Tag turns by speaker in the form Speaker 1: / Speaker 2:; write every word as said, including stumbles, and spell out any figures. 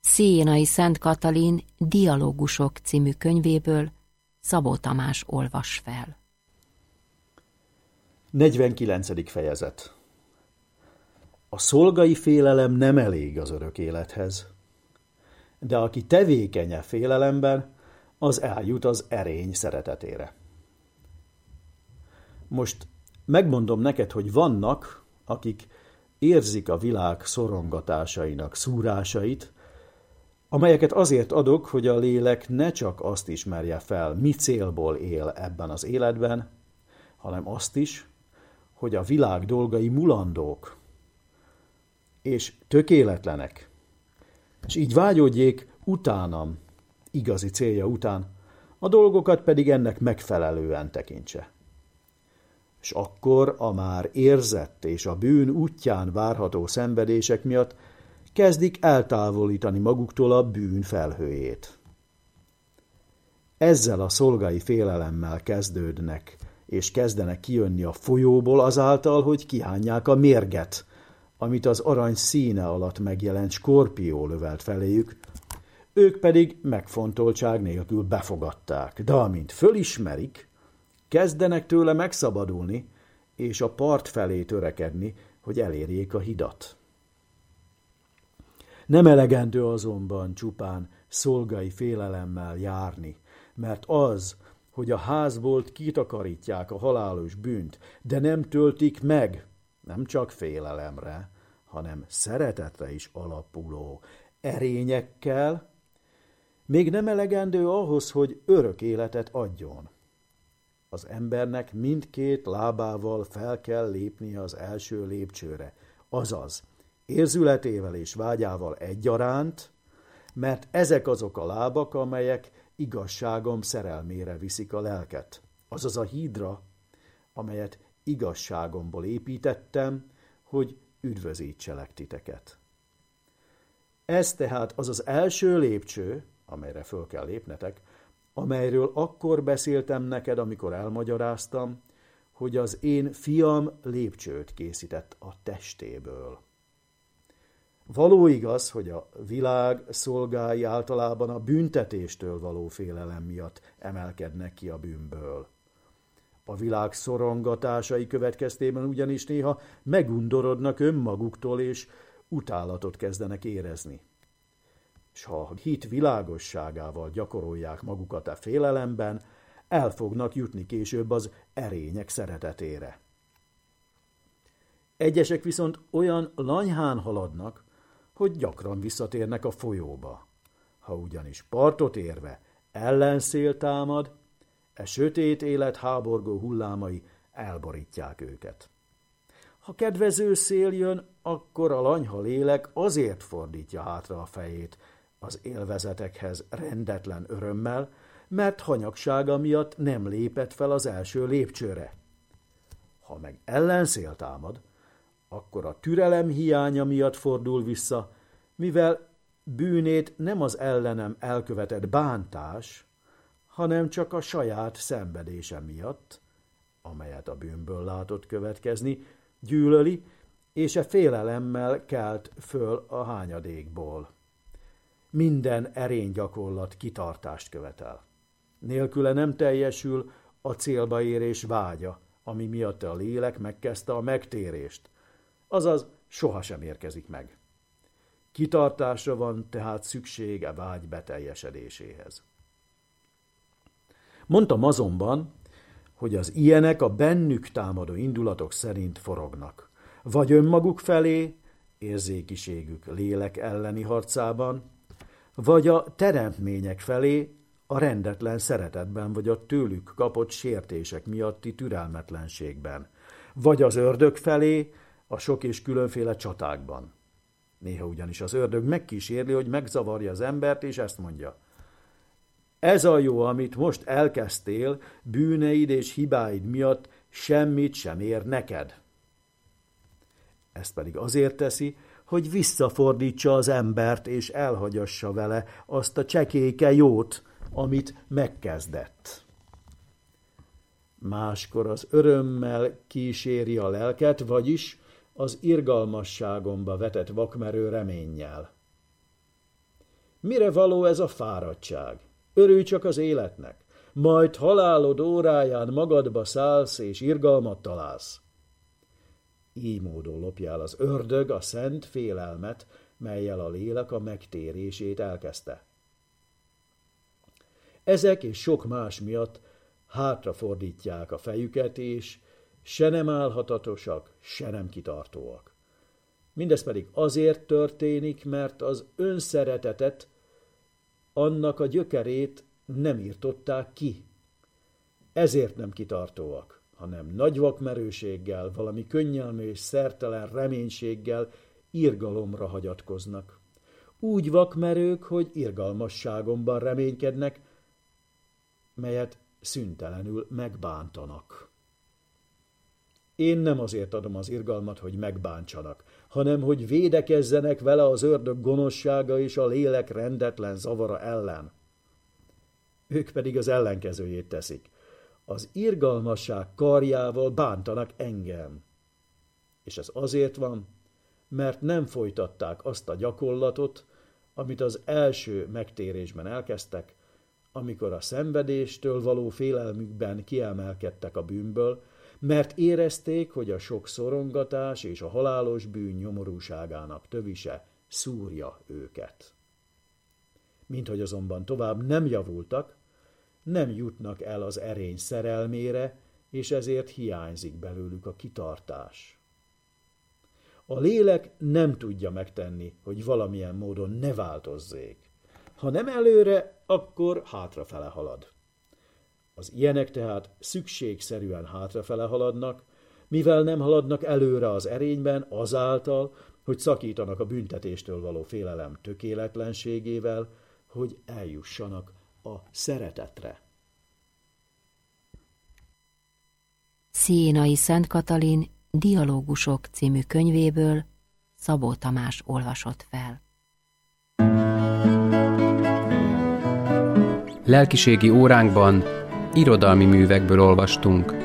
Speaker 1: Szénai Szent Katalin Dialógusok című könyvéből Szabó Tamás olvas fel.
Speaker 2: negyvenkilencedik fejezet. A szolgai félelem nem elég az örök élethez, de aki tevékeny a félelemben, az eljut az erény szeretetére. Most megmondom neked, hogy vannak, akik érzik a világ szorongatásainak szúrásait, amelyeket azért adok, hogy a lélek ne csak azt ismerje fel, mi célból él ebben az életben, hanem azt is, hogy a világ dolgai mulandók és tökéletlenek, és így vágyódjék utánam, igazi célja után, a dolgokat pedig ennek megfelelően tekintse. És akkor a már érzett és a bűn útján várható szenvedések miatt kezdik eltávolítani maguktól a bűn felhőjét. Ezzel a szolgai félelemmel kezdődnek, és kezdenek kijönni a folyóból azáltal, hogy kihányják a mérget, amit az arany színe alatt megjelent skorpió lövelt feléjük, ők pedig megfontoltság nélkül befogadták, de amint fölismerik, kezdenek tőle megszabadulni, és a part felé törekedni, hogy elérjék a hidat. Nem elegendő azonban csupán szolgai félelemmel járni, mert az, hogy a házból kitakarítják a halálos bűnt, de nem töltik meg, nem csak félelemre, hanem szeretetre is alapuló erényekkel, még nem elegendő ahhoz, hogy örök életet adjon. Az embernek mindkét lábával fel kell lépnie az első lépcsőre, azaz érzületével és vágyával egyaránt, mert ezek azok a lábak, amelyek igazságom szerelmére viszik a lelket, azaz a hídra, amelyet igazságomból építettem, hogy üdvözítselek titeket. Ez tehát az az első lépcső, amelyre föl kell lépnetek, amelyről akkor beszéltem neked, amikor elmagyaráztam, hogy az én fiam lépcsőt készített a testéből. Való igaz, hogy a világ szolgái általában a büntetéstől való félelem miatt emelkednek ki a bűnből. A világ szorongatásai következtében ugyanis néha megundorodnak önmaguktól, és utálatot kezdenek érezni. S ha a hit világosságával gyakorolják magukat a félelemben, el fognak jutni később az erények szeretetére. Egyesek viszont olyan lanyhán haladnak, hogy gyakran visszatérnek a folyóba. Ha ugyanis partot érve ellenszél támad, e sötét élet háborgó hullámai elborítják őket. Ha kedvező szél jön, akkor a lanyha lélek azért fordítja hátra a fejét az élvezetekhez rendetlen örömmel, mert hanyagsága miatt nem lépett fel az első lépcsőre. Ha meg ellenszél támad, akkor a türelem hiánya miatt fordul vissza, mivel bűnét nem az ellenem elkövetett bántás, hanem csak a saját szenvedése miatt, amelyet a bűnből látott következni, gyűlöli, és e félelemmel kelt föl a hányadékból. Minden erénygyakorlat kitartást követel. Nélküle nem teljesül a célba érés vágya, ami miatt a lélek megkezdte a megtérést, azaz sohasem érkezik meg. Kitartásra van tehát szüksége vágy beteljesedéséhez. Mondtam azonban, hogy az ilyenek a bennük támadó indulatok szerint forognak, vagy önmaguk felé, érzékiségük lélek elleni harcában, vagy a teremtmények felé, a rendetlen szeretetben, vagy a tőlük kapott sértések miatti türelmetlenségben, vagy az ördög felé, a sok és különféle csatákban. Néha ugyanis az ördög megkísérli, hogy megzavarja az embert, és ezt mondja: ez a jó, amit most elkezdtél, bűneid és hibáid miatt semmit sem ér neked. Ezt pedig azért teszi, hogy visszafordítsa az embert, és elhagyassa vele azt a csekéke jót, amit megkezdett. Máskor az örömmel kíséri a lelket, vagyis az irgalmasságomba vetett vakmerő reménnyel. Mire való ez a fáradtság? Örülj csak az életnek, majd halálod óráján magadba szállsz és irgalmat találsz. Így módon lopjál az ördög a szent félelmet, mellyel a lélek a megtérését elkezdte. Ezek és sok más miatt hátrafordítják a fejüket, és se nem állhatatosak, se nem kitartóak. Mindez pedig azért történik, mert az önszeretetet, annak a gyökerét nem írtották ki. Ezért nem kitartóak, hanem nagy vakmerőséggel, valami könnyelmű és szertelen reménységgel irgalomra hagyatkoznak. Úgy vakmerők, hogy irgalmasságomban reménykednek, melyet szüntelenül megbántanak. Én nem azért adom az irgalmat, hogy megbántsanak, hanem hogy védekezzenek vele az ördög gonoszsága és a lélek rendetlen zavara ellen. Ők pedig az ellenkezőjét teszik. Az irgalmasság karjával bántanak engem. És ez azért van, mert nem folytatták azt a gyakorlatot, amit az első megtérésben elkezdtek, amikor a szenvedéstől való félelmükben kiemelkedtek a bűnből, mert érezték, hogy a sok szorongatás és a halálos bűn nyomorúságának tövise szúrja őket. Minthogy azonban tovább nem javultak, nem jutnak el az erény szerelmére, és ezért hiányzik belőlük a kitartás. A lélek nem tudja megtenni, hogy valamilyen módon ne változzék. Ha nem előre, akkor hátrafele halad. Az ilyenek tehát szükségszerűen hátrafele haladnak, mivel nem haladnak előre az erényben azáltal, hogy szakítanak a büntetéstől való félelem tökéletlenségével, hogy eljussanak a szeretetre.
Speaker 1: Sziénai Szent Katalin Dialógusok című könyvéből Szabó Tamás olvasott fel.
Speaker 3: Lelkiségi óránkban irodalmi művekből olvastunk.